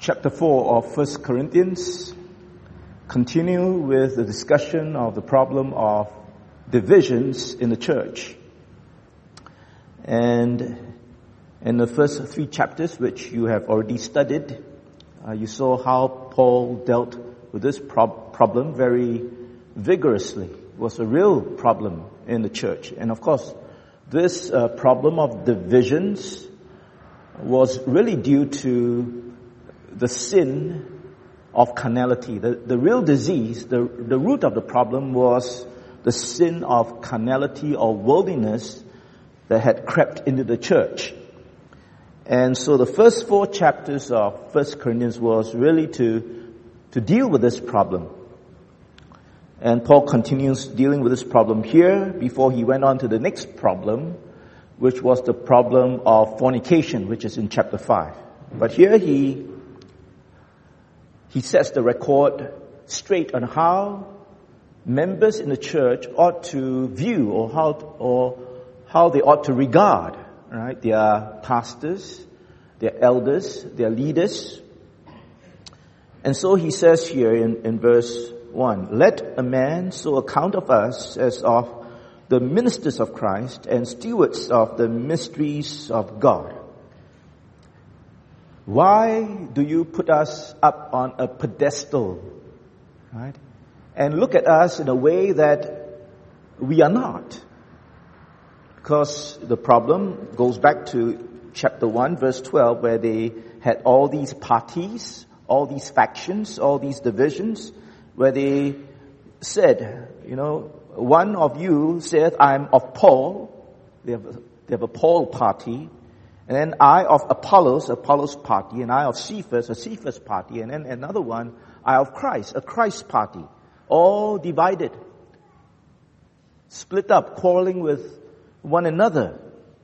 chapter 4 of 1 Corinthians, continue with the discussion of the problem of divisions in the church. And in the first 3 chapters, which you have already studied, you saw how Paul dealt with this problem very vigorously. It was a real problem in the church. And of course, this problem of divisions was really due to the sin of carnality. The real disease, the root of the problem was the sin of carnality or worldliness that had crept into the church. And so the first 4 chapters of 1 Corinthians was really to deal with this problem. And Paul continues dealing with this problem here before he went on to the next problem, which was the problem of fornication, which is in chapter 5. But here he sets the record straight on how members in the church ought to view or how they ought to regard, right, their pastors, their elders, their leaders. And so he says here in verse 1, "Let a man so account of us as of the ministers of Christ and stewards of the mysteries of God." Why do you put us up on a pedestal, right? And look at us in a way that we are not. Because the problem goes back to chapter 1, verse 12, where they had all these parties, all these factions, all these divisions, where they said, one of you said, "I'm of Paul." They have a Paul party. And then I of Apollos party. And I of Cephas, a Cephas party. And then another one, I of Christ, a Christ party. All divided. Split up, quarreling with one another.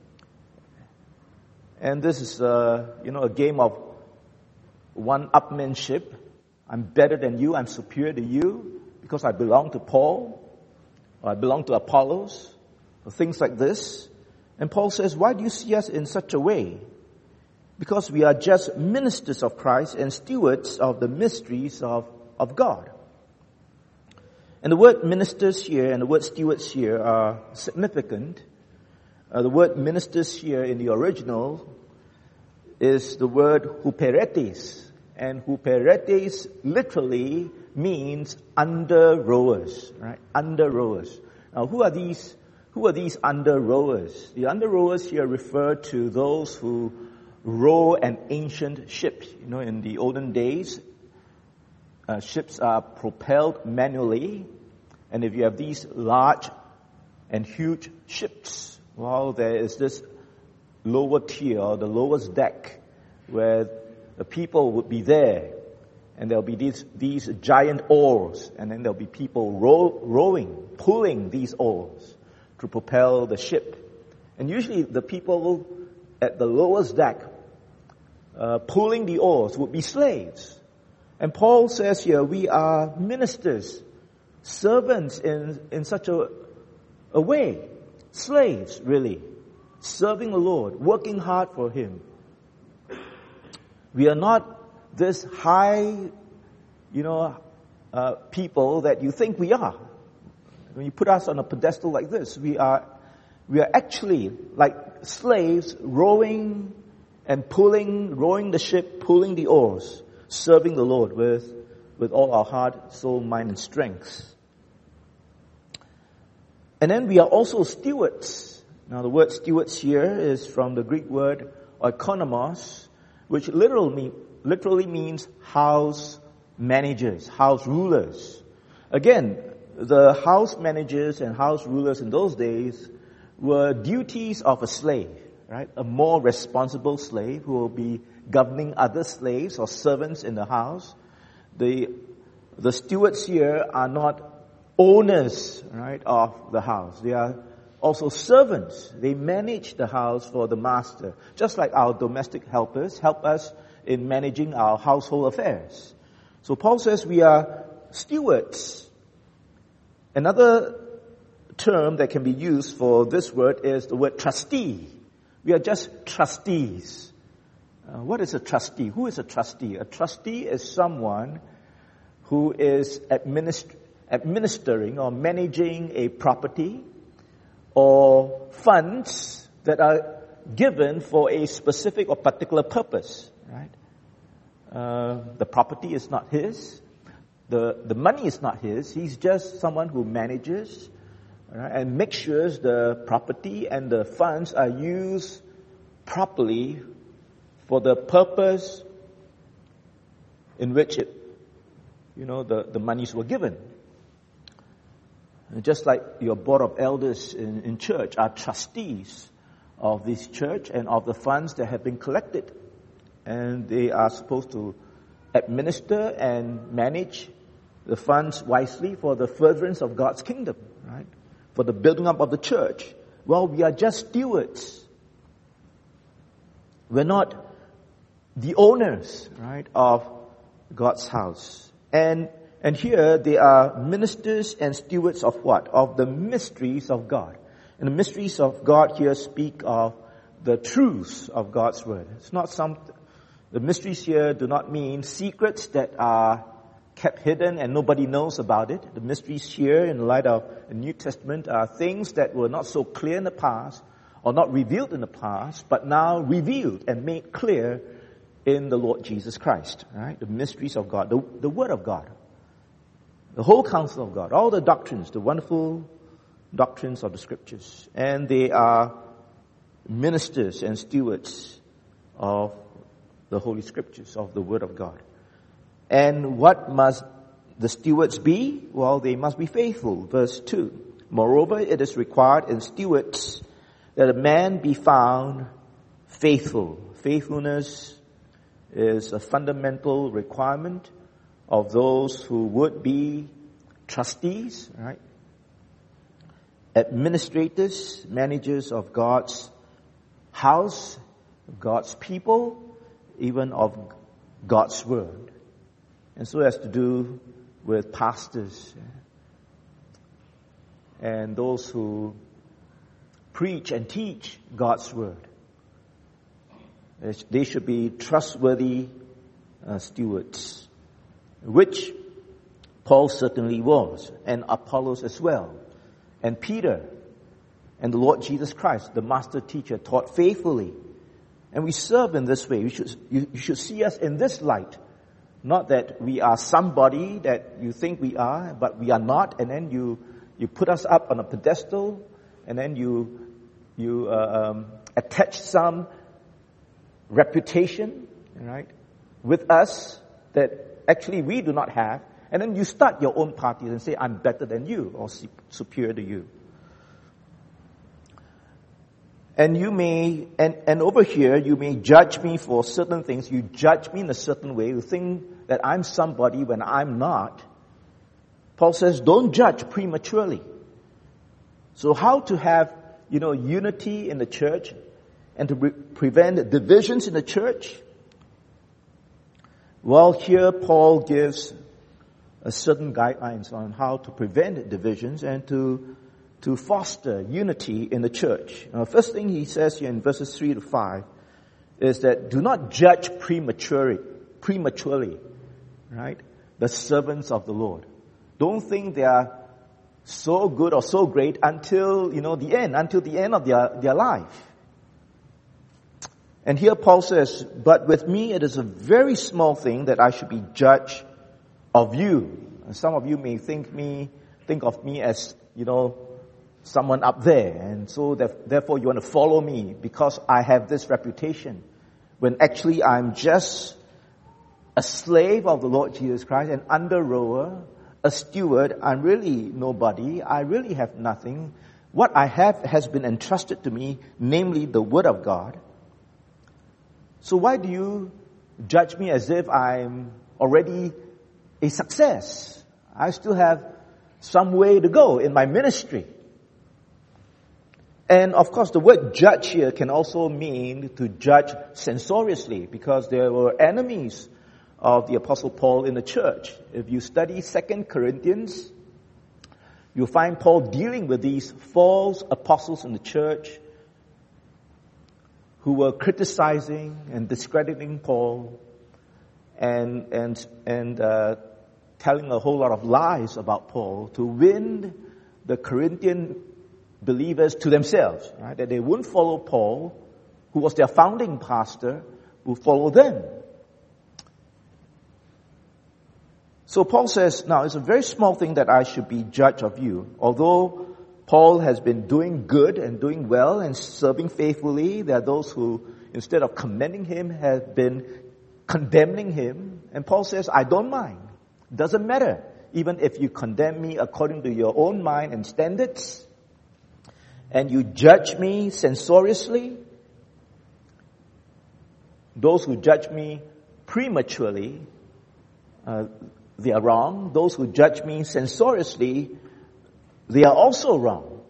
And this is, a game of one-upmanship. I'm better than you, I'm superior to you, because I belong to Paul, or I belong to Apollos, or things like this. And Paul says, why do you see us in such a way? Because we are just ministers of Christ and stewards of the mysteries of God. And the word ministers here and the word stewards here are significant. The word ministers here in the original is the word huperetes. And huperetes literally means under rowers, right? Under rowers. Now, who are these under rowers? The under rowers here refer to those who row an ancient ship. In the olden days, ships are propelled manually. And if you have these large and huge ships, there is this lower tier, or the lowest deck, where the people would be there. And there'll be these giant oars. And then there'll be people rowing, pulling these oars to propel the ship. And usually the people at the lowest deck pulling the oars would be slaves. And Paul says here, we are ministers, servants in such a way. Slaves, really. Serving the Lord, working hard for Him. We are not this high, people that you think we are. When you put us on a pedestal like this, we are actually like slaves rowing the ship, pulling the oars, serving the Lord with all our heart, soul, mind, and strength. And then we are also stewards. Now the word stewards here is from the Greek word oikonomos, which literally means house managers, house rulers. Again, the house managers and house rulers in those days were duties of a slave, right? A more responsible slave who will be governing other slaves or servants in the house. The stewards here are not owners, right, of the house. They are also servants. They manage the house for the master. Just like our domestic helpers help us in managing our household affairs. So Paul says we are stewards. Another term that can be used for this word is the word trustee. We are just trustees. What is a trustee? Who is a trustee? A trustee is someone who is administering or managing a property or funds that are given for a specific or particular purpose, right? The property is not his. The money is not his. He's just someone who manages, right, and makes sure the property and the funds are used properly for the purpose in which the monies were given. And just like your board of elders in church are trustees of this church and of the funds that have been collected. And they are supposed to administer and manage the funds wisely for the furtherance of God's kingdom, right? For the building up of the church. Well, we are just stewards. We're not the owners, right, of God's house. And here they are ministers and stewards of what? Of the mysteries of God. And the mysteries of God here speak of the truths of God's word. It's not the mysteries here do not mean secrets that are kept hidden and nobody knows about it. The mysteries here in light of the New Testament are things that were not so clear in the past or not revealed in the past, but now revealed and made clear in the Lord Jesus Christ, right? The mysteries of God, the Word of God, the whole counsel of God, all the doctrines, the wonderful doctrines of the Scriptures. And they are ministers and stewards of the Holy Scriptures, of the Word of God. And what must the stewards be? Well, they must be faithful. Verse 2. Moreover, it is required in stewards that a man be found faithful. Faithfulness is a fundamental requirement of those who would be trustees, right? Administrators, managers of God's house, God's people, even of God's word. And so it has to do with pastors and those who preach and teach God's word. They should be trustworthy stewards, which Paul certainly was, and Apollos as well, and Peter, and the Lord Jesus Christ, the master teacher, taught faithfully. And we serve in this way. You should see us in this light. Not that we are somebody that you think we are, but we are not, and then you put us up on a pedestal, and then you attach some reputation, right, with us that actually we do not have, and then you start your own parties and say, I'm better than you or superior to you. And you may, and over here, you may judge me for certain things. You judge me in a certain way. You think that I'm somebody when I'm not. Paul says, don't judge prematurely. So how to have, unity in the church and to prevent divisions in the church? Well, here Paul gives a certain guidelines on how to prevent divisions and to foster unity in the church. First thing he says here in verses 3 to 5 is that do not judge prematurely, right? The servants of the Lord. Don't think they are so good or so great until the end of their life. And here Paul says, but with me it is a very small thing that I should be judge of you. And some of you may think of me as, someone up there. And so therefore you want to follow me because I have this reputation. When actually I'm just a slave of the Lord Jesus Christ, an under rower, a steward. I'm really nobody. I really have nothing. What I have has been entrusted to me, namely the Word of God. So why do you judge me as if I'm already a success? I still have some way to go in my ministry. And of course, the word judge here can also mean to judge censoriously, because there were enemies of the Apostle Paul in the church. If you study 2 Corinthians, you'll find Paul dealing with these false apostles in the church who were criticizing and discrediting Paul and telling a whole lot of lies about Paul to win the Corinthian believers to themselves, right? That they wouldn't follow Paul, who was their founding pastor, would follow them. So Paul says, now it's a very small thing that I should be judge of you. Although Paul has been doing good and doing well and serving faithfully, there are those who, instead of commending him, have been condemning him. And Paul says, I don't mind. Doesn't matter. Even if you condemn me according to your own mind and standards, and you judge me censoriously, those who judge me prematurely, they are wrong. Those who judge me censoriously, they are also wrong.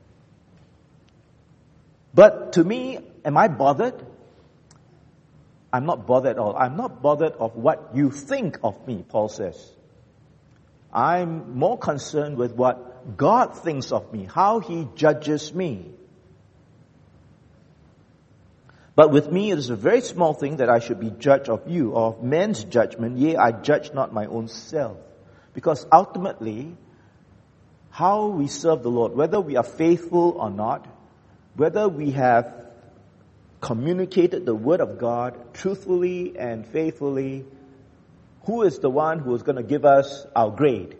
But to me, am I bothered? I'm not bothered at all. I'm not bothered of what you think of me, Paul says. I'm more concerned with what God thinks of me, how He judges me. But with me it is a very small thing that I should be judge of you, or of men's judgment. Yea, I judge not my own self. Because ultimately, how we serve the Lord, whether we are faithful or not, whether we have communicated the Word of God truthfully and faithfully, who is the one who is going to give us our grade?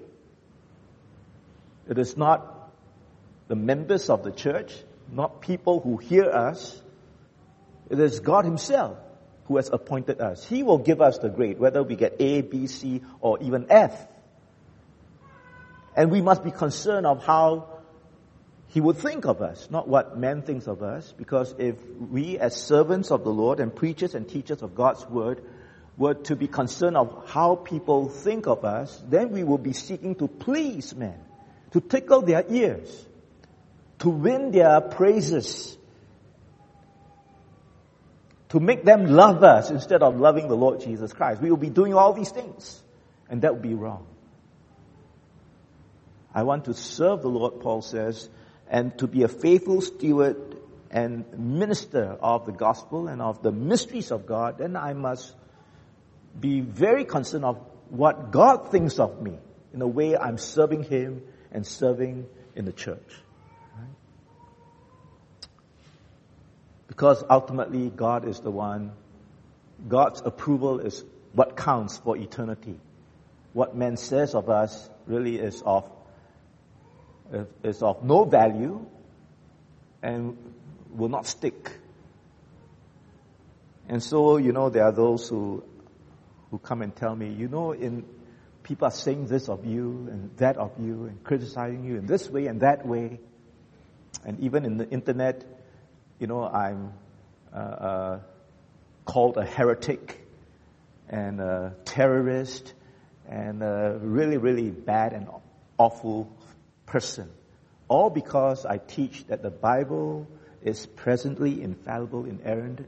It is not the members of the church, not people who hear us. It is God Himself who has appointed us. He will give us the grade, whether we get A, B, C, or even F. And we must be concerned of how He would think of us, not what man thinks of us. Because if we as servants of the Lord and preachers and teachers of God's Word were to be concerned of how people think of us, then we will be seeking to please men, to tickle their ears, to win their praises, to make them love us instead of loving the Lord Jesus Christ. We will be doing all these things, and that would be wrong. I want to serve the Lord, Paul says, and to be a faithful steward and minister of the gospel and of the mysteries of God. Then I must be very concerned of what God thinks of me in the way I'm serving Him and serving in the church. Because ultimately, God is the one. God's approval is what counts for eternity. What man says of us really is of no value and will not stick. And so, there are those who come and tell me, people are saying this of you and that of you and criticizing you in this way and that way. And even in the internet, I'm called a heretic and a terrorist and a really, really bad and awful person. All because I teach that the Bible is presently infallible, inerrant.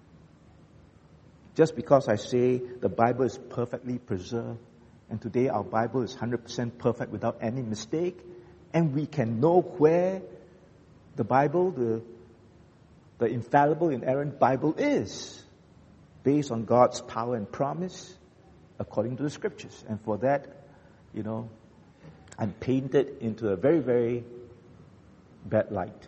Just because I say the Bible is perfectly preserved, and today our Bible is 100% perfect without any mistake, and we can know where the Bible, the infallible, inerrant Bible is, based on God's power and promise, according to the Scriptures. And for that, I'm painted into a very, very bad light.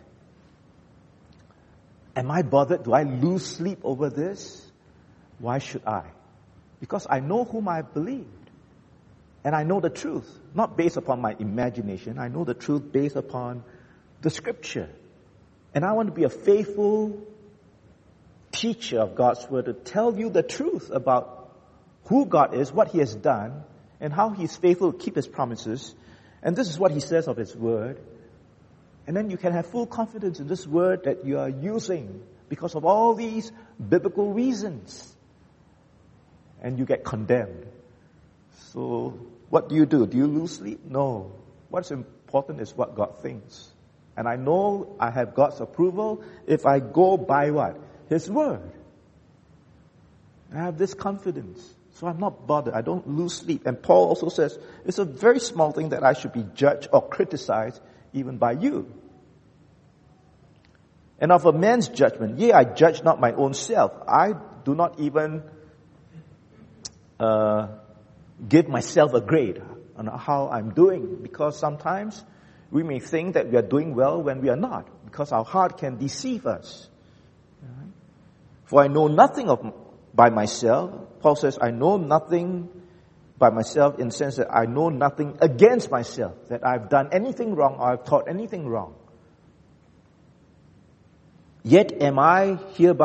Am I bothered? Do I lose sleep over this? Why should I? Because I know whom I believed. And I know the truth, not based upon my imagination. I know the truth based upon the Scripture. And I want to be a faithful teacher of God's Word to tell you the truth about who God is, what He has done, and how He's faithful to keep His promises. And this is what He says of His Word. And then you can have full confidence in this Word that you are using because of all these biblical reasons. And you get condemned. So what do? Do you lose sleep? No. What's important is what God thinks. And I know I have God's approval if I go by what? His Word. I have this confidence. So I'm not bothered. I don't lose sleep. And Paul also says, it's a very small thing that I should be judged or criticized even by you. And of a man's judgment, yea, I judge not my own self. I do not even give myself a grade on how I'm doing, because sometimes we may think that we are doing well when we are not, because our heart can deceive us. For I know nothing by myself. Paul says, I know nothing by myself in the sense that I know nothing against myself, that I've done anything wrong or I've taught anything wrong. Yet am I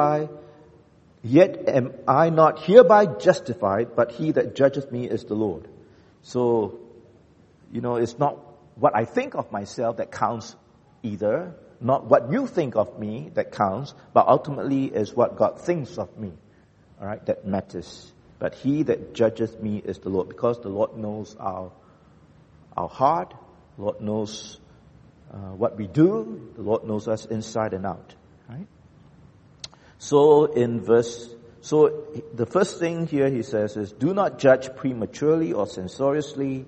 not hereby justified, but he that judgeth me is the Lord. So, it's not what I think of myself that counts either, not what you think of me that counts, but ultimately is what God thinks of me, all right, that matters. But he that judgeth me is the Lord, because the Lord knows our heart, the Lord knows what we do, the Lord knows us inside and out, right? So the first thing here he says is, do not judge prematurely or censoriously.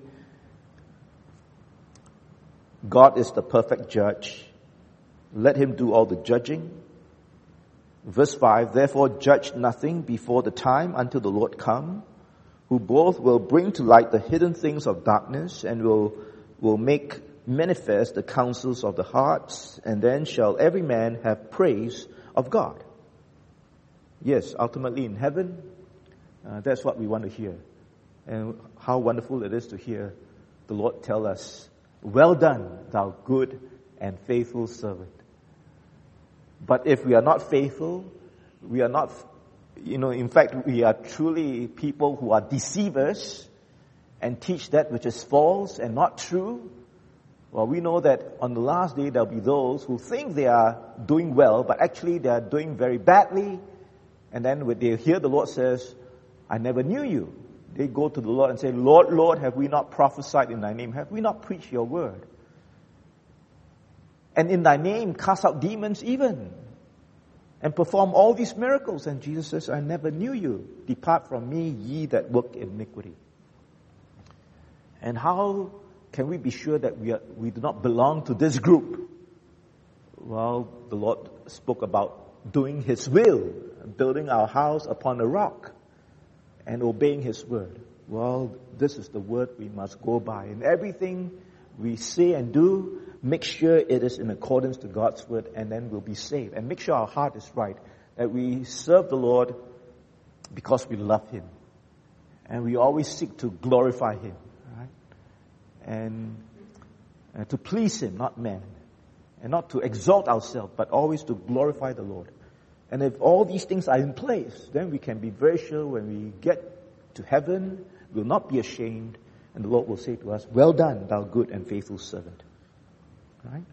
God is the perfect judge. Let him do all the judging. Verse 5, therefore judge nothing before the time until the Lord come, who both will bring to light the hidden things of darkness and will make manifest the counsels of the hearts, and then shall every man have praise of God. Yes, ultimately in heaven, that's what we want to hear. And how wonderful it is to hear the Lord tell us, well done, thou good and faithful servant. But if we are not faithful, we are not, in fact, we are truly people who are deceivers and teach that which is false and not true. Well, we know that on the last day there'll be those who think they are doing well, but actually they are doing very badly. And then when they hear the Lord says, I never knew you, they go to the Lord and say, Lord, Lord, have we not prophesied in thy name? Have we not preached your word? And in thy name cast out demons even, and perform all these miracles. And Jesus says, I never knew you. Depart from me, ye that work iniquity. And how can we be sure that we do not belong to this group? Well, the Lord spoke about doing his will, building our house upon a rock, and obeying his word. Well, this is the word we must go by. In everything we say and do, make sure it is in accordance to God's word, and then we'll be saved. And make sure our heart is right, that we serve the Lord because we love him. And we always seek to glorify him, right? And to please him, not man. And not to exalt ourselves, but always to glorify the Lord. And if all these things are in place, then we can be very sure when we get to heaven, we'll not be ashamed, and the Lord will say to us, well done, thou good and faithful servant. Right?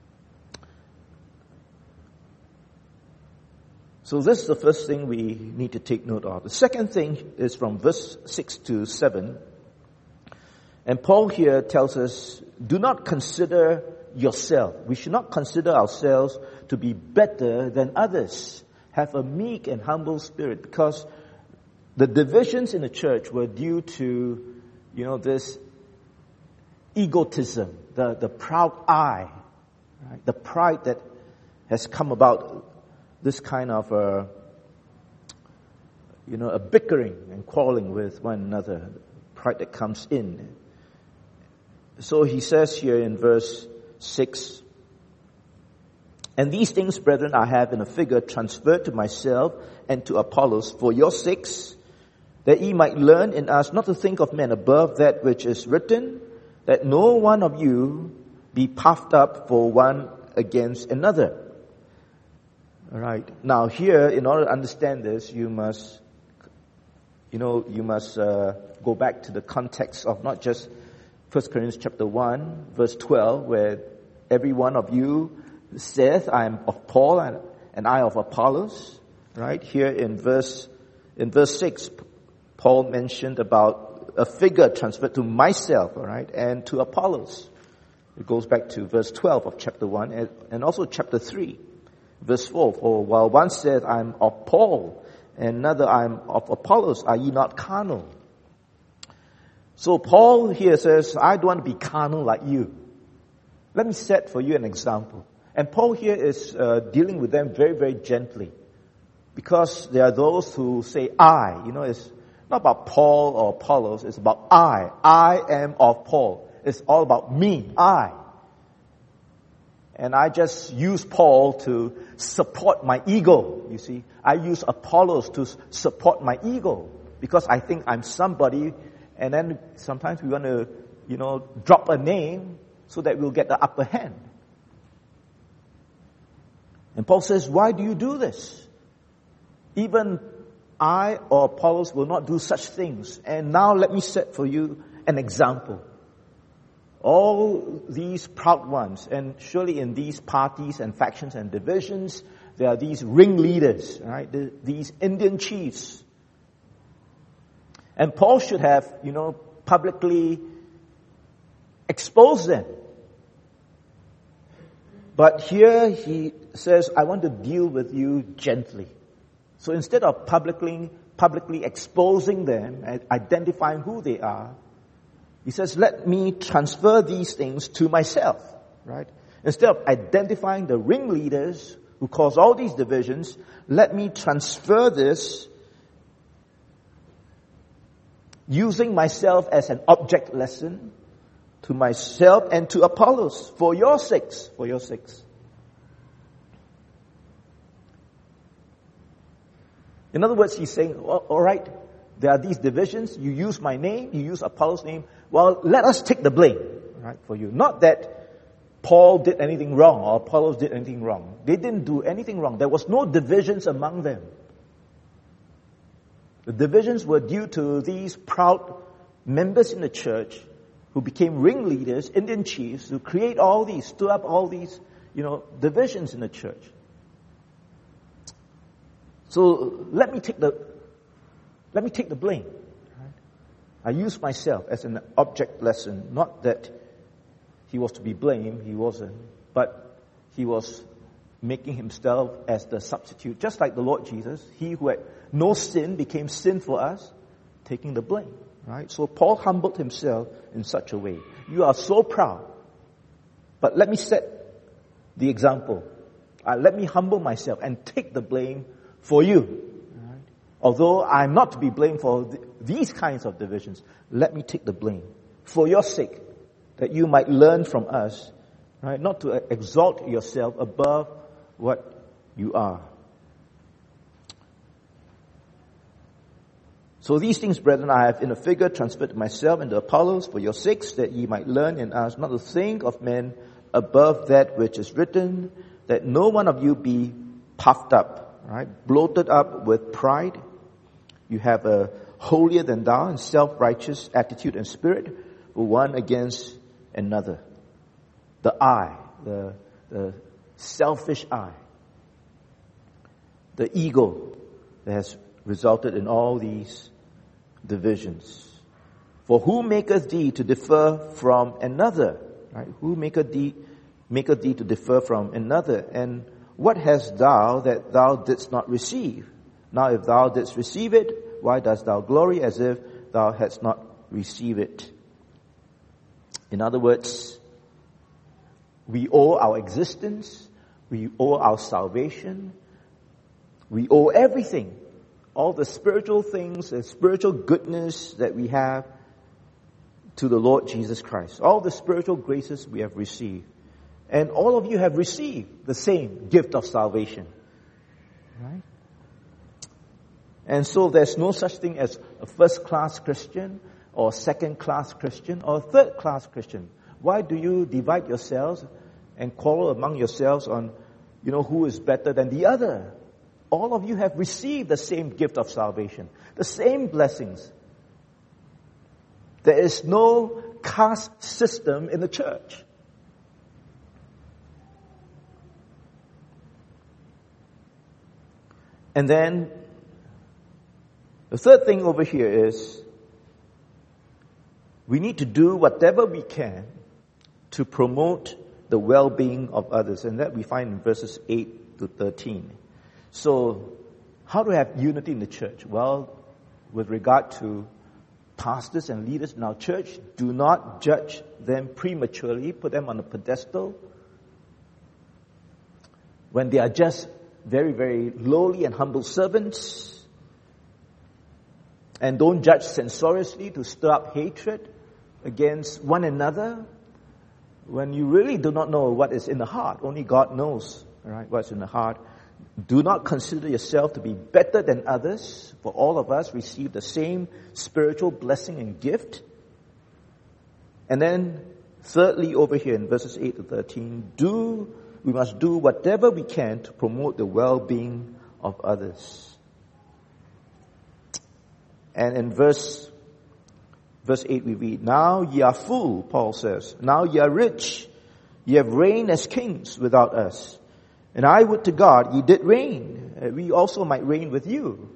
So this is the first thing we need to take note of. The second thing is from verse 6 to 7. And Paul here tells us, do not consider yourself. We should not consider ourselves to be better than others. Have a meek and humble spirit, because the divisions in the church were due to, this egotism, the proud I, right? The pride that has come about, this kind of a bickering and quarreling with one another, pride that comes in. So he says here in verse 6, and these things, brethren, I have in a figure transferred to myself and to Apollos for your sakes, that ye might learn in us not to think of men above that which is written, that no one of you be puffed up for one against another. All right. Now here, in order to understand this, you must go back to the context of not just 1 Corinthians chapter 1, verse 12, where every one of you saith, I am of Paul and I of Apollos. Right? Here in verse 6, Paul mentioned about a figure transferred to myself, all right, and to Apollos. It goes back to verse 12 of chapter 1 and also chapter 3, verse 4. For while one said, I am of Paul, and another, I am of Apollos, are ye not carnal? So Paul here says, I don't want to be carnal like you. Let me set for you an example. And Paul here is dealing with them very, very gently. Because there are those who say, I. It's not about Paul or Apollos. It's about I. I am of Paul. It's all about me. I. And I just use Paul to support my ego, you see. I use Apollos to support my ego. Because I think I'm somebody. And then sometimes we want to, drop a name so that we'll get the upper hand. And Paul says, why do you do this? Even I or Apollos will not do such things. And now let me set for you an example. All these proud ones, and surely in these parties and factions and divisions, there are these ringleaders, right? These Indian chiefs. And Paul should have, publicly exposed them. But here he says, I want to deal with you gently. So instead of publicly exposing them and identifying who they are, he says, let me transfer these things to myself, right? Instead of identifying the ringleaders who cause all these divisions, let me transfer this using myself as an object lesson to myself and to Apollos for your sakes, for your sakes. In other words, he's saying, all right, there are these divisions. You use my name, you use Apollos' name. Well, let us take the blame, right, for you. Not that Paul did anything wrong or Apollos did anything wrong. They didn't do anything wrong. There was no divisions among them. The divisions were due to these proud members in the church who became ringleaders, Indian chiefs, who stood up all these, divisions in the church. So let me take the blame. Right? I use myself as an object lesson, not that he was to be blamed, he wasn't, but he was making himself as the substitute, just like the Lord Jesus. He who had no sin became sin for us, taking the blame. Right? So Paul humbled himself in such a way. You are so proud, but let me set the example. Let me humble myself and take the blame for you. Right? Although I'm not to be blamed for these kinds of divisions, let me take the blame for your sake, that you might learn from us, right? Not to exalt yourself above what you are. So these things, brethren, I have in a figure transferred to myself and to Apollos for your sakes, that ye might learn in us not to think of men above that which is written, that no one of you be puffed up, right? Bloated up with pride. You have a holier than thou and self-righteous attitude and spirit, one against another. The I, the selfish I, the ego that has resulted in all these divisions. For who maketh thee to differ from another? Right? Who maketh thee to differ from another? And what hast thou that thou didst not receive? Now if thou didst receive it, why dost thou glory as if thou hadst not received it? In other words, we owe our existence, we owe our salvation, we owe everything. All the spiritual things, the spiritual goodness that we have to the Lord Jesus Christ. All the spiritual graces we have received. And all of you have received the same gift of salvation. Right? And so there's no such thing as a first-class Christian or second-class Christian or third-class Christian. Why do you divide yourselves and quarrel among yourselves on, who is better than the other? All of you have received the same gift of salvation, the same blessings. There is no caste system in the church. And then the third thing over here is we need to do whatever we can to promote the well-being of others. And that we find in verses 8 to 13. So, how to have unity in the church? Well, with regard to pastors and leaders in our church, do not judge them prematurely, put them on a pedestal. when they are just very, very lowly and humble servants, and don't judge censoriously to stir up hatred against one another, when you really do not know what is in the heart. Only God knows, right, what's in the heart. Do not consider yourself to be better than others, for all of us receive the same spiritual blessing and gift. And then, thirdly, over here in verses 8 to 13, we must do whatever we can to promote the well-being of others. And in verse 8 we read, now ye are full, Paul says. Now ye are rich. Ye have reigned as kings without us. And I would to God ye did reign. We also might reign with you.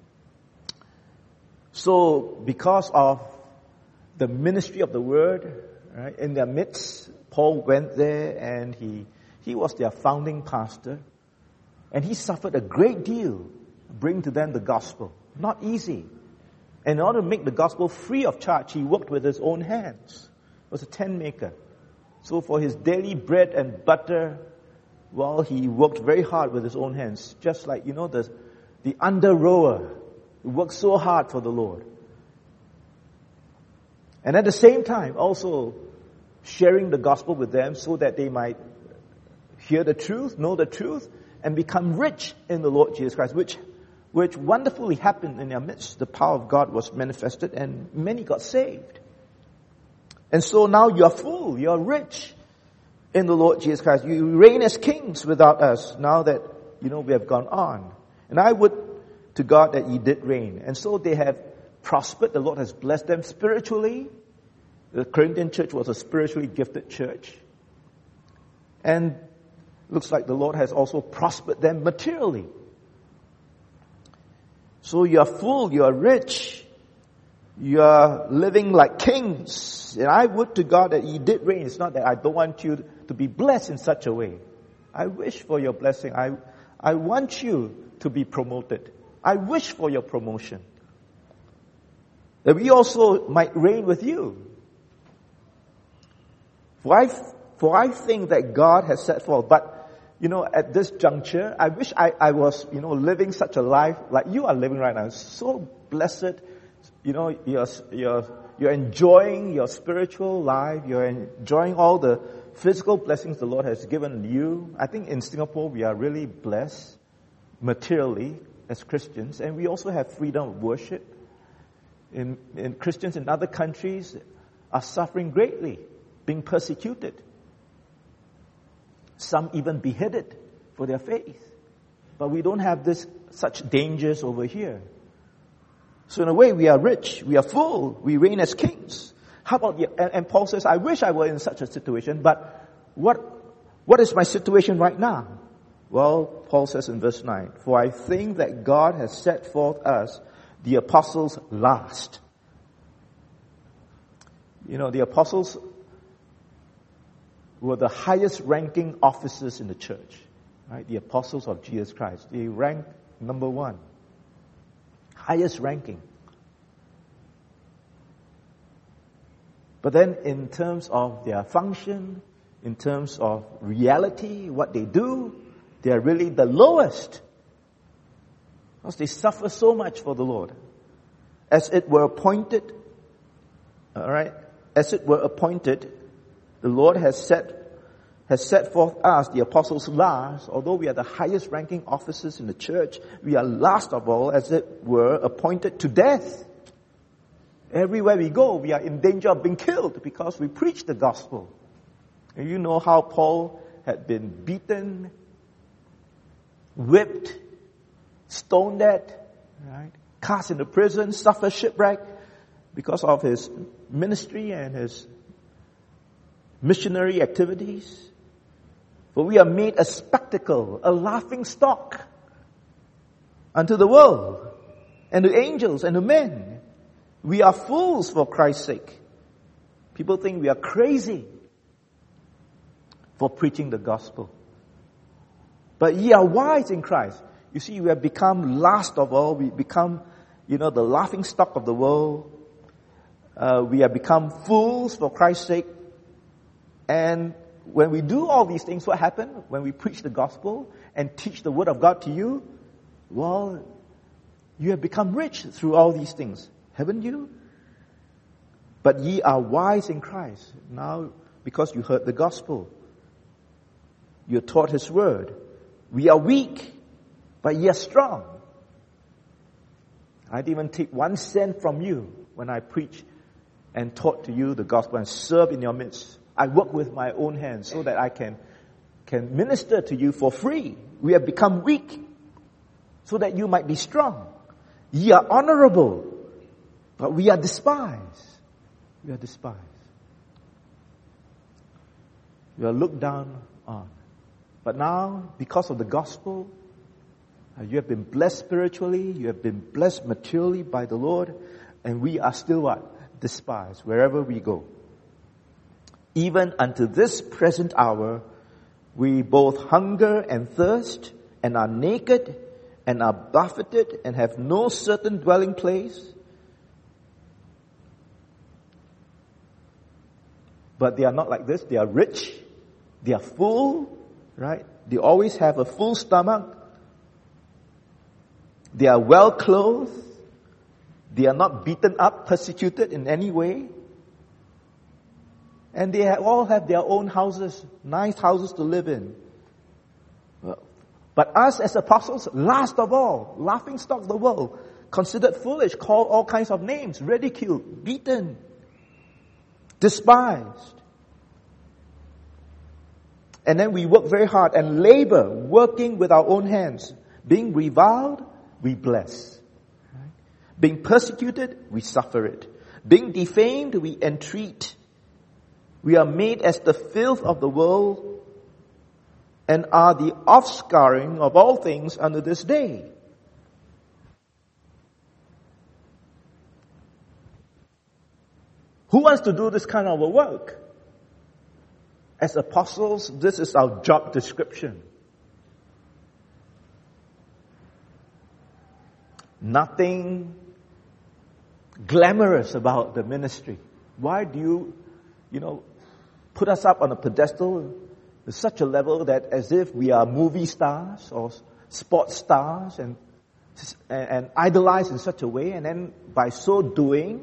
So because of the ministry of the word, right, in their midst, Paul went there and he was their founding pastor. And he suffered a great deal to bring to them the gospel. Not easy. And in order to make the gospel free of charge, he worked with his own hands. He was a tent maker. So for his daily bread and butter, well, he worked very hard with his own hands. Just like, the under rower who worked so hard for the Lord. And at the same time, also sharing the gospel with them so that they might hear the truth, know the truth, and become rich in the Lord Jesus Christ, which wonderfully happened in their midst. The power of God was manifested and many got saved. And so now you are full, you are rich in the Lord Jesus Christ. You reign as kings without us now that, we have gone on. And I would to God that ye did reign. And so they have prospered. The Lord has blessed them spiritually. The Corinthian church was a spiritually gifted church. And looks like the Lord has also prospered them materially. So you are full, you are rich, you are living like kings. And I would to God that ye did reign. It's not that I don't want you to be blessed in such a way. I wish for your blessing. I want you to be promoted. I wish for your promotion. That we also might reign with you. For I think that God has set forth, but at this juncture, I wish I was, living such a life like you are living right now. So blessed, you're enjoying your spiritual life. You're enjoying all the physical blessings the Lord has given you. I think in Singapore, we are really blessed materially as Christians, and we also have freedom of worship. In Christians in other countries are suffering greatly, being persecuted. Some even beheaded for their faith. But we don't have such dangers over here. So in a way, we are rich, we are full, we reign as kings. How about and Paul says, I wish I were in such a situation, but what is my situation right now? Well, Paul says in verse 9, for I think that God has set forth us, the apostles, last. The apostles were the highest ranking officers in the church, right? The apostles of Jesus Christ. They ranked number 1. Highest ranking. But then in terms of their function, in terms of reality, what they do, they are really the lowest. Because they suffer so much for the Lord. As it were appointed, the Lord has set forth us, the apostles, last. Although we are the highest ranking officers in the church, we are last of all, as it were, appointed to death. Everywhere we go, we are in danger of being killed because we preach the gospel. And you know how Paul had been beaten, whipped, stoned at, right? Cast into prison, suffered shipwreck because of his ministry and his missionary activities. For we are made a spectacle, a laughing stock unto the world and to angels and to men. We are fools for Christ's sake. People think we are crazy for preaching the gospel. But ye are wise in Christ. You see, we have become last of all. We become, the laughing stock of the world. We have become fools for Christ's sake. And when we do all these things, what happens? When we preach the gospel and teach the word of God to you, well, you have become rich through all these things, haven't you? But ye are wise in Christ. Now, because you heard the gospel, you are taught his word. We are weak, but ye are strong. I'd even take 1 cent from you when I preach and taught to you the gospel and serve in your midst. I work with my own hands so that I can minister to you for free. We have become weak so that you might be strong. Ye are honorable, but we are despised. We are despised. We are looked down on. But now, because of the gospel, you have been blessed spiritually, you have been blessed materially by the Lord, and we are still what? Despised wherever we go. Even unto this present hour, we both hunger and thirst, and are naked, and are buffeted, and have no certain dwelling place. But they are not like this. They are rich. They are full, right? They always have a full stomach. They are well clothed. They are not beaten up, persecuted in any way. And they all have their own houses, nice houses to live in. But us as apostles, last of all, laughing stock of the world, considered foolish, called all kinds of names, ridiculed, beaten, despised. And then we work very hard and labor, working with our own hands. Being reviled, we bless. Being persecuted, we suffer it. Being defamed, we entreat. We are made as the filth of the world and are the offscouring of all things unto this day. Who wants to do this kind of a work? As apostles, this is our job description. Nothing glamorous about the ministry. Why do you put us up on a pedestal to such a level that as if we are movie stars or sports stars and idolize in such a way, and then by so doing,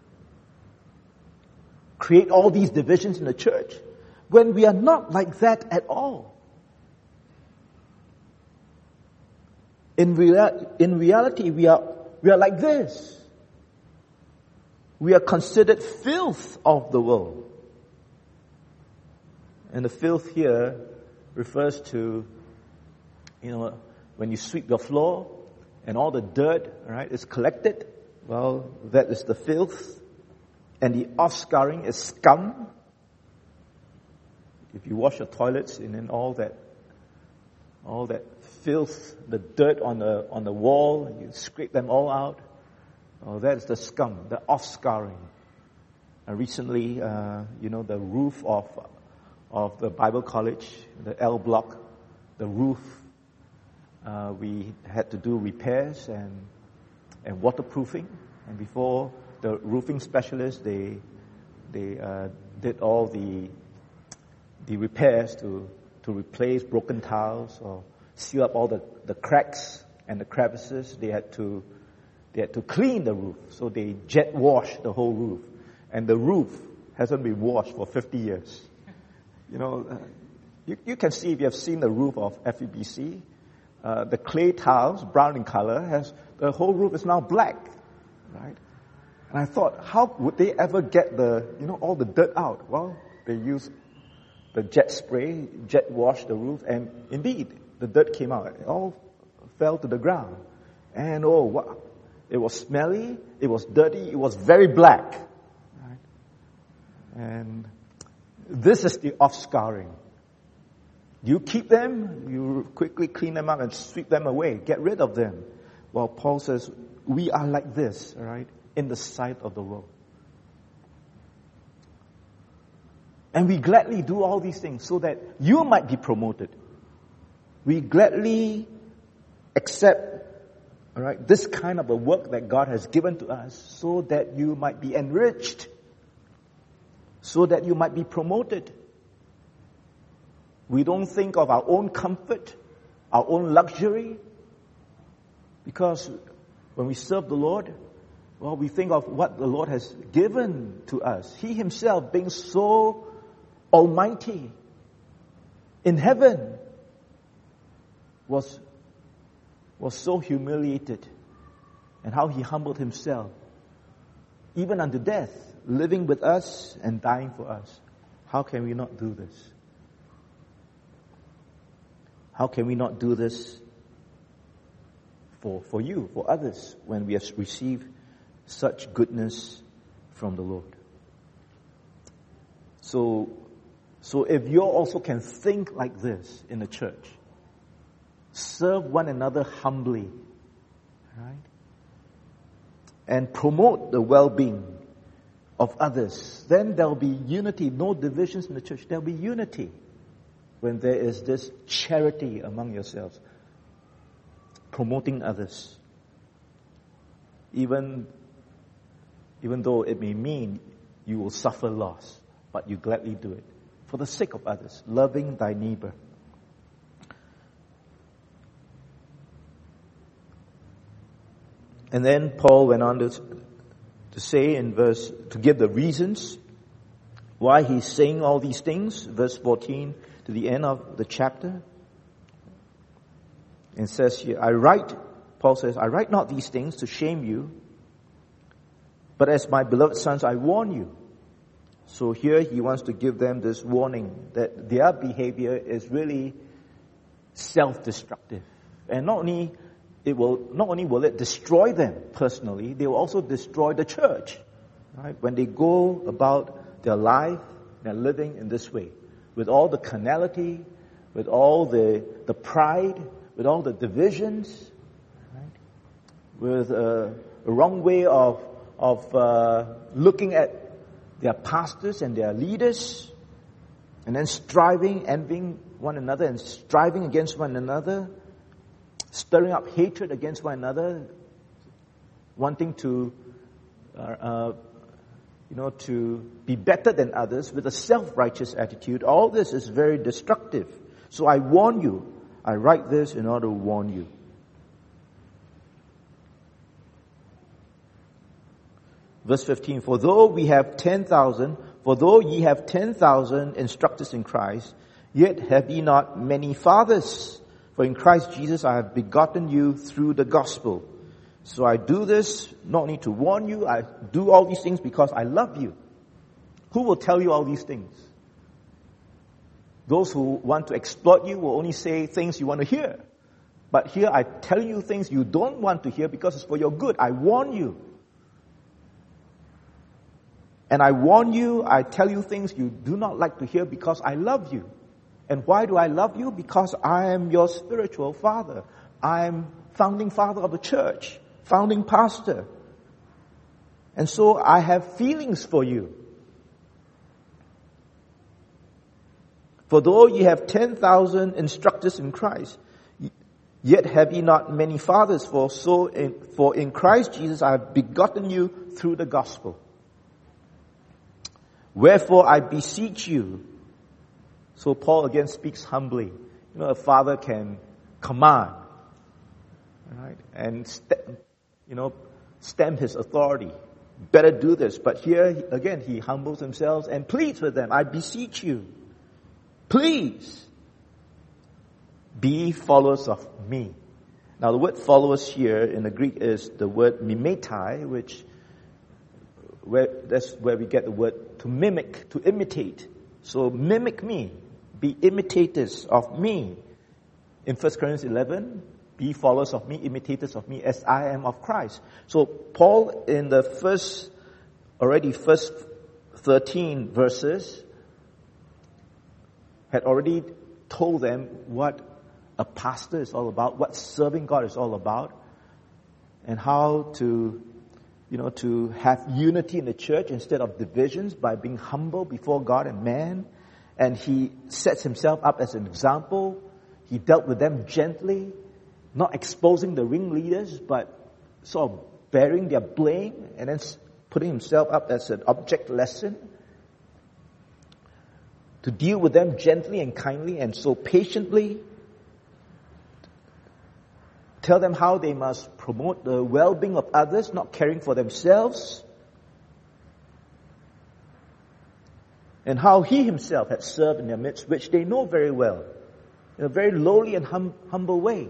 create all these divisions in the church, when we are not like that at all. In reality, we are like this. We are considered filth of the world. And the filth here refers to, when you sweep the floor and all the dirt, right, is collected. Well, that is the filth. And the offscouring is scum. If you wash your toilets and then all that filth, the dirt on the wall, you scrape them all out. Oh, that is the scum, the offscouring. Recently, the roof of the Bible College, the L block, the roof, we had to do repairs and waterproofing. And before the roofing specialists, they did all the repairs to replace broken tiles or seal up all the cracks and the crevices. They had to clean the roof, so they jet washed the whole roof, and the roof hasn't been washed for 50 years. You can see, if you have seen the roof of FEBC, the clay tiles, brown in color, the whole roof is now black, right? And I thought, how would they ever get all the dirt out? Well, they used the jet spray, jet washed the roof, and indeed, the dirt came out. It all fell to the ground. And it was smelly, it was dirty, it was very black. Right? And this is the offscouring. You keep them, you quickly clean them up and sweep them away, get rid of them. Well, Paul says, we are like this, right, in the sight of the world. And we gladly do all these things so that you might be promoted. We gladly accept, all right, this kind of a work that God has given to us so that you might be enriched, so that you might be promoted. We don't think of our own comfort, our own luxury. Because when we serve the Lord, well, we think of what the Lord has given to us. He himself being so almighty in heaven was so humiliated, and how he humbled himself, even unto death, living with us and dying for us. How can we not do this? How can we not do this for you, for others, when we have received such goodness from the Lord? So if you also can think like this in the church, serve one another humbly, right? And promote the well-being of others, then there'll be unity, no divisions in the church. There'll be unity when there is this charity among yourselves, promoting others. Even though it may mean you will suffer loss, but you gladly do it for the sake of others, loving thy neighbor. And then Paul went on to say to give the reasons why he's saying all these things, verse 14 to the end of the chapter. And says here, Paul says, I write not these things to shame you, but as my beloved sons, I warn you. So here he wants to give them this warning that their behavior is really self-destructive. And not only will it destroy them personally, they will also destroy the church. Right? When they go about their life, they're living in this way, with all the carnality, with all the pride, with all the divisions, right? With a wrong way of looking at their pastors and their leaders, and then striving, envying one another, and striving against one another, stirring up hatred against one another, wanting to be better than others with a self-righteous attitude. All this is very destructive. So I warn you. I write this in order to warn you. Verse 15, for though ye have 10,000 instructors in Christ, yet have ye not many fathers. For in Christ Jesus I have begotten you through the gospel. So I do this not only to warn you, I do all these things because I love you. Who will tell you all these things? Those who want to exploit you will only say things you want to hear. But here I tell you things you don't want to hear because it's for your good. I warn you. And I warn you, I tell you things you do not like to hear because I love you. And why do I love you? Because I am your spiritual father. I am founding father of the church, founding pastor. And so I have feelings for you. For though ye have 10,000 instructors in Christ, yet have ye not many fathers. For in Christ Jesus I have begotten you through the gospel. Wherefore I beseech you. So Paul again speaks humbly. You know, a father can command, right? And stamp his authority. Better do this. But here again he humbles himself and pleads with them. I beseech you. Please be followers of me. Now the word followers here in the Greek is the word mimetai, that's where we get the word to mimic, to imitate. So mimic me, be imitators of me. In 1 Corinthians 11, be followers of me, imitators of me as I am of Christ. So Paul in the first 13 verses had already told them what a pastor is all about, what serving God is all about, and how to have unity in the church instead of divisions by being humble before God and man. And he sets himself up as an example. He dealt with them gently, not exposing the ringleaders, but sort of bearing their blame and then putting himself up as an object lesson. to deal with them gently and kindly and so patiently. Tell them how they must promote the well-being of others, not caring for themselves. And how he himself had served in their midst, which they know very well, in a very lowly and humble way.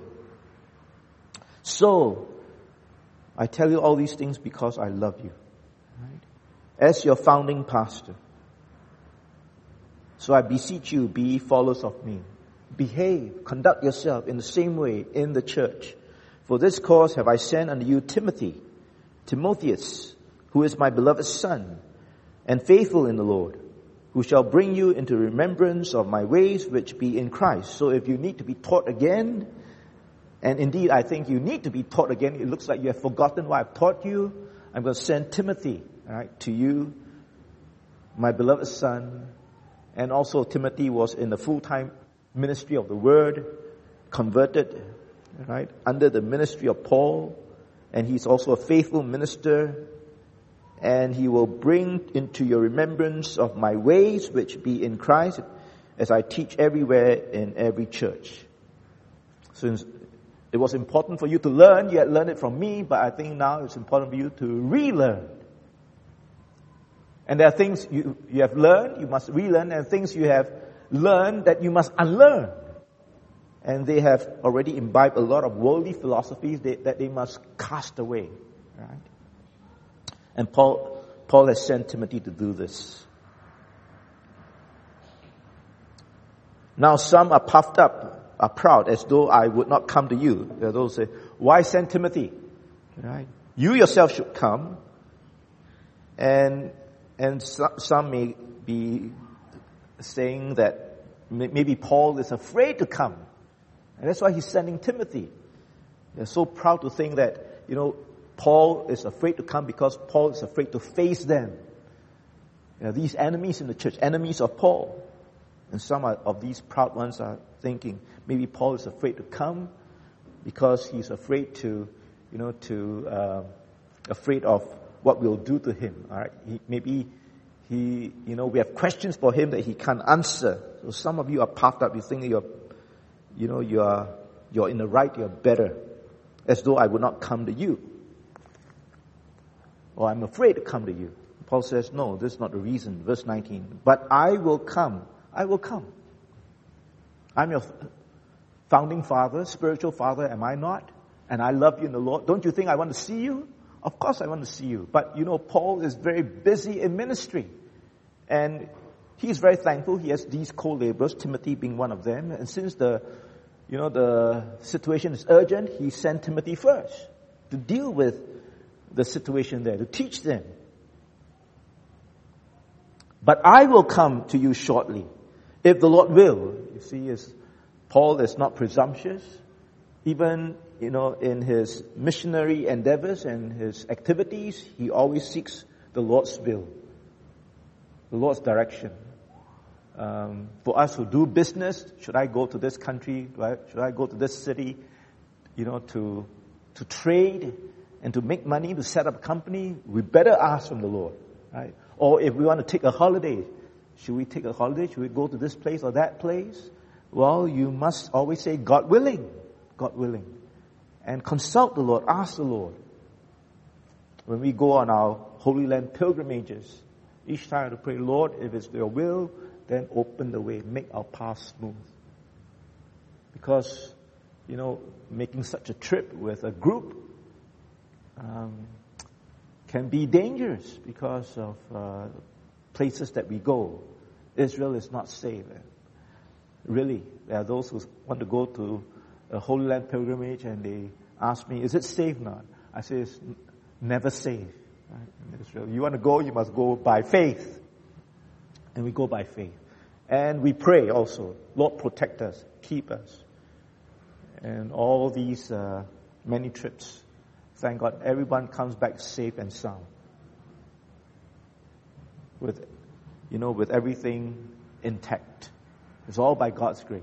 So, I tell you all these things because I love you. Right? As your founding pastor. So I beseech you, be followers of me. Behave, conduct yourself in the same way in the church. For this cause have I sent unto you Timotheus, who is my beloved son, and faithful in the Lord, who shall bring you into remembrance of my ways which be in Christ. So if you need to be taught again, and indeed I think you need to be taught again, it looks like you have forgotten what I've taught you, I'm going to send Timothy, to you, my beloved son. And also Timothy was in the full-time ministry of the word, converted, under the ministry of Paul, and he's also a faithful minister, and he will bring into your remembrance of my ways which be in Christ, as I teach everywhere in every church. Since it was important for you to learn, you had learned it from me, but I think now it's important for you to relearn. And there are things you have learned, you must relearn, and things you have learned that you must unlearn. And they have already imbibed a lot of worldly philosophies that they must cast away. Right? And Paul has sent Timothy to do this. Now some are puffed up, are proud, as though I would not come to you. There are those who say, why send Timothy? Right? You yourself should come. And some may be saying that maybe Paul is afraid to come. And that's why he's sending Timothy. They're so proud to think that, Paul is afraid to come because Paul is afraid to face them. These enemies in the church, enemies of Paul. And some of these proud ones are thinking maybe Paul is afraid to come because he's afraid afraid of what we'll do to him. All right, we have questions for him that he can't answer. So some of you are puffed up. You think you're in the right. You're better, as though I would not come to you, or I'm afraid to come to you. Paul says, no, this is not the reason. Verse 19. But I will come. I will come. I'm your founding father, spiritual father, am I not? And I love you in the Lord. Don't you think I want to see you? Of course I want to see you. But Paul is very busy in ministry. And he's very thankful. He has these co-laborers, Timothy being one of them. And since the situation is urgent, he sent Timothy first to deal with the situation there, to teach them. But I will come to you shortly, if the Lord will. You see, Paul is not presumptuous. Even, in his missionary endeavors and his activities, he always seeks the Lord's will, the Lord's direction. For us who do business, should I go to this country? Right? Should I go to this city? To trade and to make money, to set up a company, we better ask from the Lord, right? Or if we want to take a holiday, should we take a holiday? Should we go to this place or that place? Well, you must always say, God willing. God willing. And consult the Lord, ask the Lord. When we go on our Holy Land pilgrimages, each time to pray, Lord, if it's your will, then open the way, make our path smooth. Because, making such a trip with a group can be dangerous because of places that we go. Israel is not safe. Really, there are those who want to go to a Holy Land pilgrimage and they ask me, is it safe now? I say it's never safe. Right? In Israel, you want to go, you must go by faith. And we go by faith. And we pray also, Lord, protect us, keep us. And all these many trips, thank God, everyone comes back safe and sound. With everything intact. It's all by God's grace.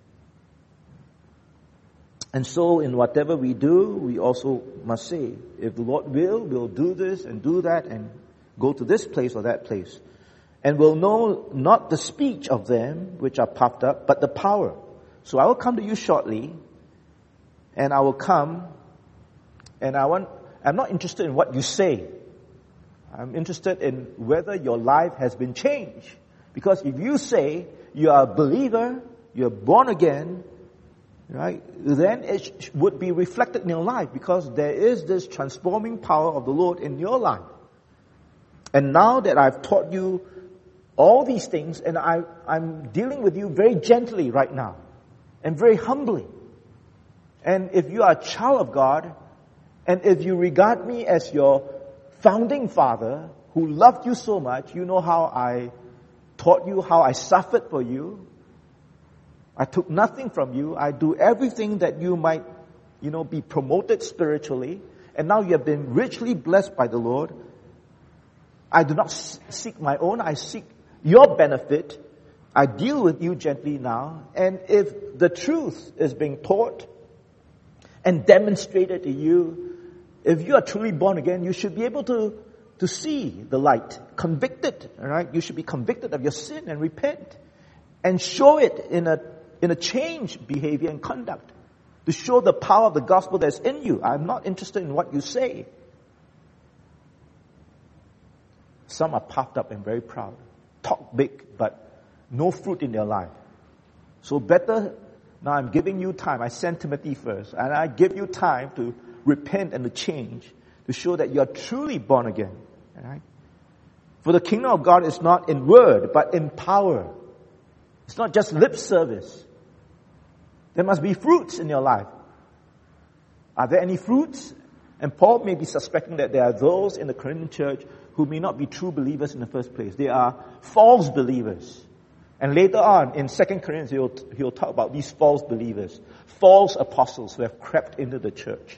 And so in whatever we do, we also must say, if the Lord will, we'll do this and do that and go to this place or that place. and will know not the speech of them which are puffed up, but the power. So I will come to you shortly, and I will come, and I'm not interested in what you say. I'm interested in whether your life has been changed. Because if you say you are a believer, you're born again, right, then it would be reflected in your life, because there is this transforming power of the Lord in your life. And now that I've taught you all these things, and I'm dealing with you very gently right now, and very humbly. And if you are a child of God, and if you regard me as your founding father, who loved you so much, you know how I taught you, how I suffered for you. I took nothing from you. I do everything that you might, be promoted spiritually. And now you have been richly blessed by the Lord. I do not seek my own. I seek your benefit. I deal with you gently now. And if the truth is being taught and demonstrated to you, if you are truly born again, you should be able to see the light, convicted, all right? You should be convicted of your sin and repent and show it in a changed behavior and conduct to show the power of the gospel that's in you. I'm not interested in what you say. Some are puffed up and very proud, talk big, but no fruit in their life. So better, now I'm giving you time. I sent Timothy first, and I give you time to repent and to change, to show that you are truly born again. All right? For the kingdom of God is not in word, but in power. It's not just lip service. There must be fruits in your life. Are there any fruits? And Paul may be suspecting that there are those in the Corinthian church who may not be true believers in the first place. They are false believers. And later on, in 2 Corinthians, he'll talk about these false believers, false apostles who have crept into the church.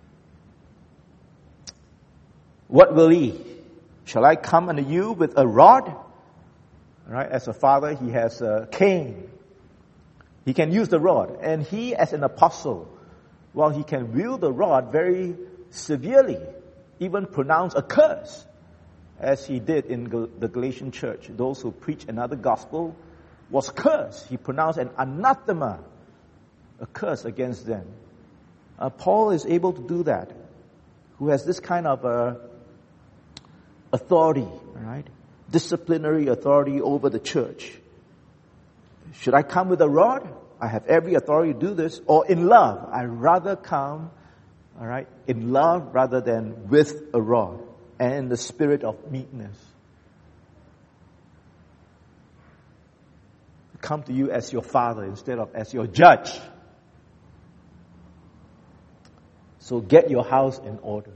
What will he? Shall I come unto you with a rod? All right, as a father, he has a cane. He can use the rod. And he, as an apostle, well, he can wield the rod very severely, even pronounce a curse, as he did in the Galatian church. Those who preach another gospel was cursed. He pronounced an anathema, a curse against them. Paul is able to do that, who has this kind of authority, right? Disciplinary authority over the church. Should I come with a rod? I have every authority to do this. Or in love, I'd rather come, all right, in love rather than with a rod, and in the spirit of meekness. Come to you as your father instead of as your judge. So get your house in order.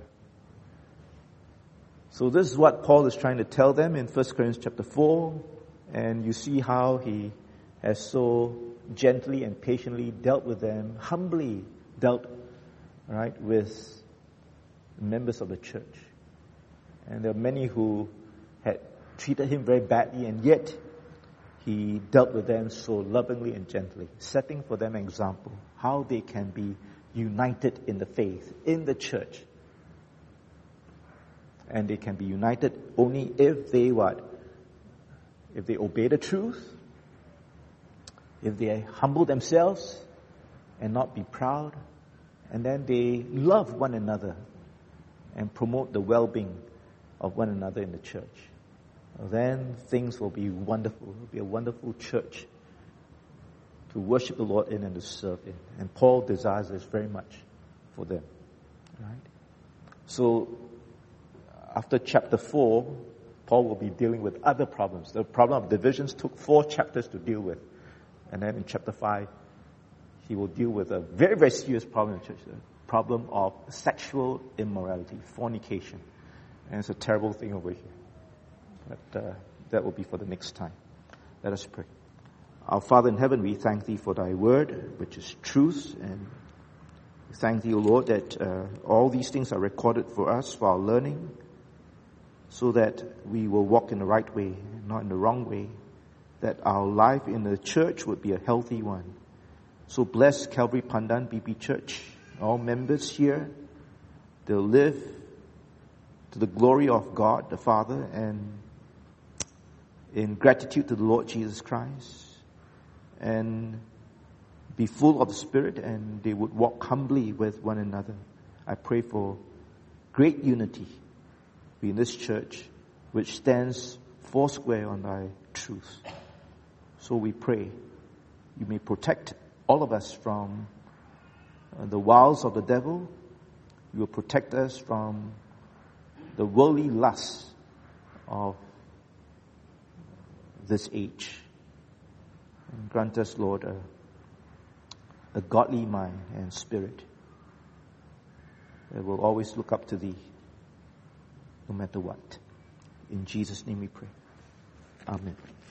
So this is what Paul is trying to tell them in 1 Corinthians chapter 4. And you see how he has so gently and patiently dealt with them, humbly dealt, right, with members of the church. And there are many who had treated him very badly, and yet he dealt with them so lovingly and gently, setting for them an example how they can be united in the faith, in the church. And they can be united only if they what? If they obey the truth, if they humble themselves and not be proud, and then they love one another and promote the well-being of one another in the church. Then things will be wonderful. It will be a wonderful church to worship the Lord in and to serve in. And Paul desires this very much for them. Right? So, after chapter 4, Paul will be dealing with other problems. The problem of divisions took 4 chapters to deal with. And then in chapter 5, he will deal with a very, very serious problem in the church. The problem of sexual immorality, fornication. And it's a terrible thing over here. But that will be for the next time. Let us pray. Our Father in heaven, we thank Thee for Thy word, which is truth. And we thank Thee, O Lord, that all these things are recorded for us, for our learning, so that we will walk in the right way, not in the wrong way, that our life in the church would be a healthy one. So bless Calvary Pandan BP Church, all members here. They'll live to the glory of God the Father, and in gratitude to the Lord Jesus Christ, and be full of the Spirit, and they would walk humbly with one another. I pray for great unity in this church, which stands foursquare on thy truth. So we pray you may protect all of us from the wiles of the devil. You will protect us from the worldly lusts of this age. And grant us, Lord, a godly mind and spirit that will always look up to thee no matter what. In Jesus' name we pray. Amen.